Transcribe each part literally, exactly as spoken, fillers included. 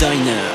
داینر.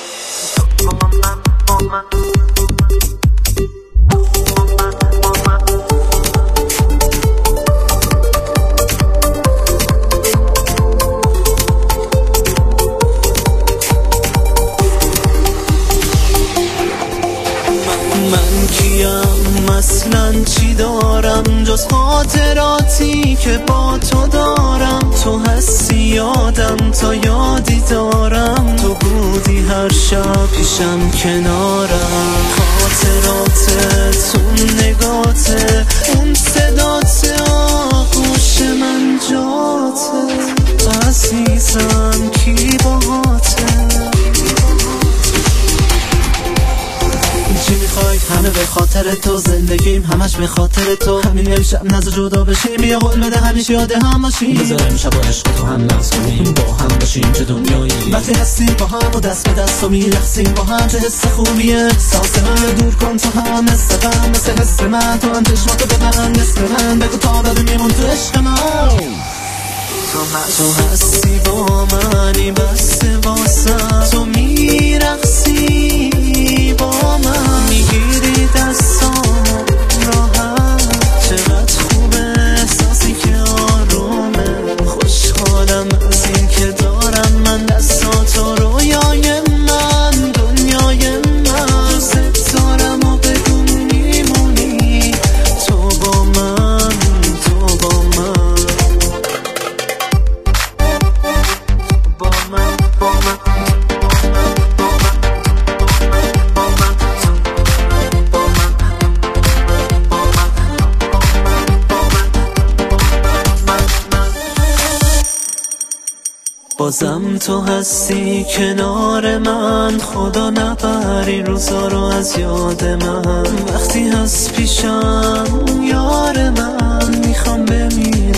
من کیم اصلا چی دارم جز خاطراتی که با تو دارم. تو هستی یادم تا یادی دارم، تو بودی هر شب پیشم کنارم. خاطراتت اون نگاته اون صدات آغوش من جاته. عزیزم کی باهاته؟ چی میخوای؟ همه به خاطر تو، زندگیم همش به خاطر تو. همین امشب نزد جدا بشیم، یه قول بده همیشه یاد هم باشیم. بذار امشب با عشق تو هم لمس کنیم، با هم باشیم چه دنیایی. وقتی هستیم با هم و دست به دست و میرقصیم با هم، چه حس خوبیه. احساس من دور کن تو هم مثل غم، مثل حس من. تو هم چشماتو ببند مثل من، بگو تا داری میمون تو عشق من. تو هستی با منی بس واسم، تو میرقصی با من، میگیری دستامو راحت. چقدر خوبه احساسی که آرومه، خوشحالم از این که دارم من دستاتو. رویای من دنیای من، دوست دارم و بگو میمونی تو با من، تو با من. با من با من بازم تو هستی کنار من، خدا نبری روزا رو از یاد من. وقتی هست پیشم یار من، میخوام بمیرم